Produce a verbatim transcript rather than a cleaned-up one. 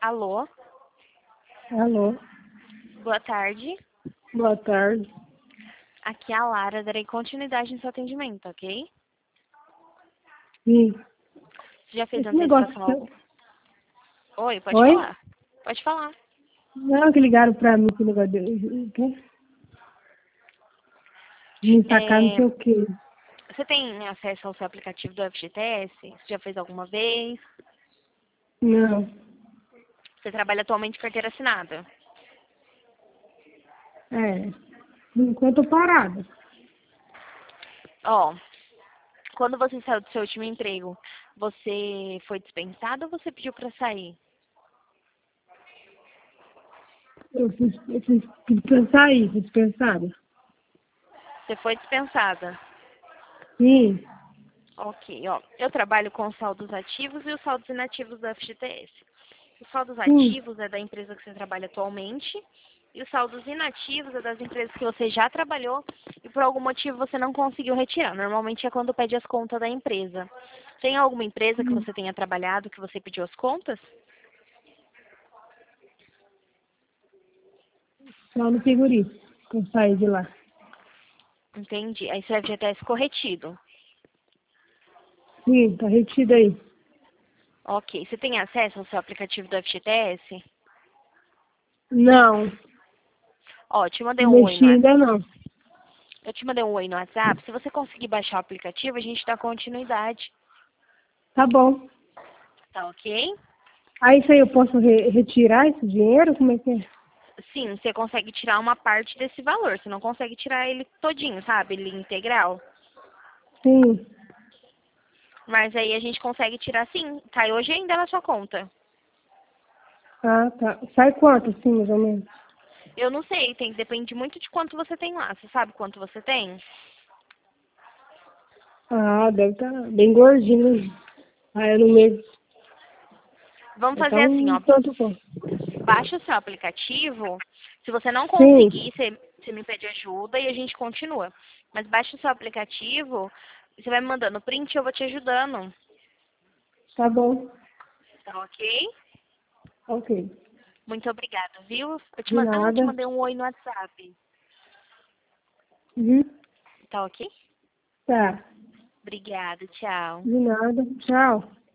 Alô, Alô, boa tarde. boa tarde. Aqui é a Lara, darei continuidade no seu atendimento, ok? Sim. Você já fez Esse negócio. antecipação algum? Oi, pode Oi? falar. Pode falar. Não, que ligaram pra mim, que negócio de. o quê? Me sacar não É, sei o quê. você tem acesso ao seu aplicativo do F G T S? Você já fez alguma vez? Não. Você trabalha atualmente em carteira assinada? É. Por enquanto eu tô parada. Ó, quando você saiu do seu último emprego, você foi dispensado ou você pediu pra sair? Eu fui, eu fui dispensar aí, fui dispensada. Você foi dispensada. Sim. Ok, ó. Eu trabalho com os saldos ativos e os saldos inativos do F G T S. Os saldos Sim. ativos é da empresa que você trabalha atualmente e os saldos inativos é das empresas que você já trabalhou e por algum motivo você não conseguiu retirar. Normalmente é quando pede as contas da empresa. Tem alguma empresa que Sim. você tenha trabalhado que você pediu as contas? Só no figurino que eu saí de lá. Entendi. Aí seu F G T S corretido. Sim, tá retido aí. Ok. Você tem acesso ao seu aplicativo do F G T S? Não. Ó, te mandei Não um oi mexi no WhatsApp. ainda não. Eu te mandei um oi no WhatsApp. Se você conseguir baixar o aplicativo, a gente dá continuidade. Tá bom. Tá ok? Aí isso aí eu posso re- retirar esse dinheiro? Como é que é? Sim, você consegue tirar uma parte desse valor. Você não consegue tirar ele todinho, sabe? Ele integral. Sim. Mas aí a gente consegue tirar sim. Cai hoje ainda na sua conta. Ah, tá. Sai quanto, assim, mais ou menos? Eu não sei, tem, depende muito de quanto você tem lá. Você sabe quanto você tem? Ah, deve estar bem gordinho, né? Ah, é no mês. Vamos fazer assim, Então, ó. tanto bom. Baixa o seu aplicativo. Se você não Sim, conseguir, você, você me pede ajuda e a gente continua. Mas baixa o seu aplicativo, você vai me mandando print e eu vou te ajudando. tá bom. Tá ok? Ok. Muito obrigada, viu? Eu te De man... Ah, eu te nada. mandei um oi no WhatsApp. Uhum. Tá ok? Tá. Obrigada, tchau. De nada. Tchau.